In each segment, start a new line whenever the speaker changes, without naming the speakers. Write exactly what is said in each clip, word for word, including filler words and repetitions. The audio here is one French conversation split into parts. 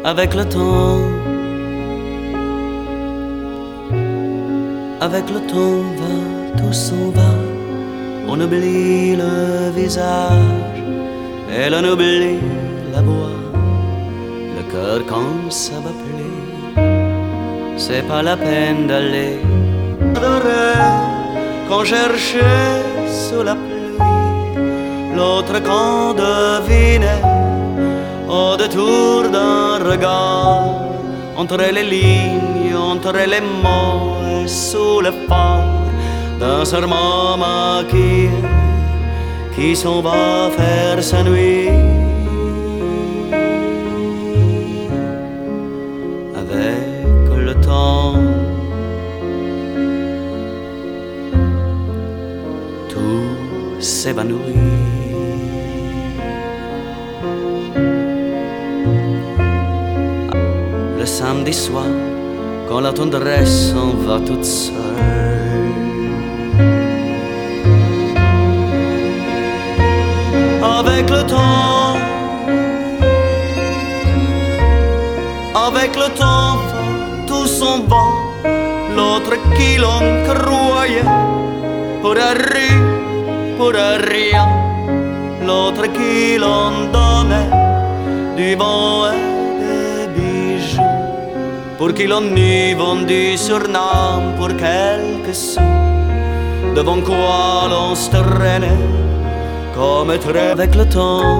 avec le temps, avec le temps va, tout s'en va. On oublie le visage et l'on oublie la voix. Le cœur quand ça va plus, c'est pas la peine d'aller adorer. Quand cherchais sous la pluie, l'autre quand devinait au détour d'un regard, entre les lignes, entre les mots et sous le phare d'un serment maquillé qui s'en va faire sa nuit. Avec le temps, tout s'évanouit. Le samedi soir, quand la tendresse s'en va toute seule, avec le temps, avec le temps, tout s'en va. L'autre qui l'on croyait pour un rire, pour un rien, l'autre qui l'on donnait du vent et des bijoux, pour qui l'on eût vendu surnom pour quelques sous, devant quoi l'on se traînait comme très. Avec le temps,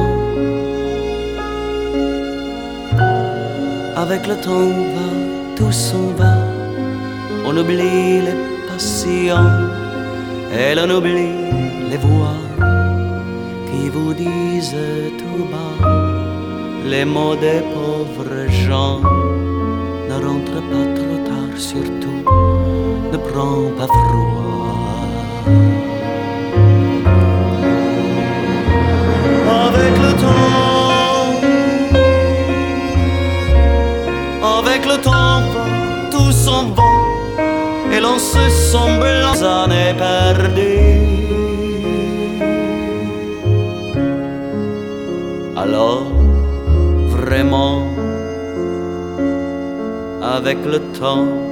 avec le temps va, tout s'en va. On oublie les passions et l'on oublie les voix qui vous disent tout bas les mots des pauvres gens. Ne rentre pas trop tard, surtout ne prends pas froid. Avec le temps, avec le temps, tout s'en va et l'on se semble les années perdues. Alors, vraiment, avec le temps,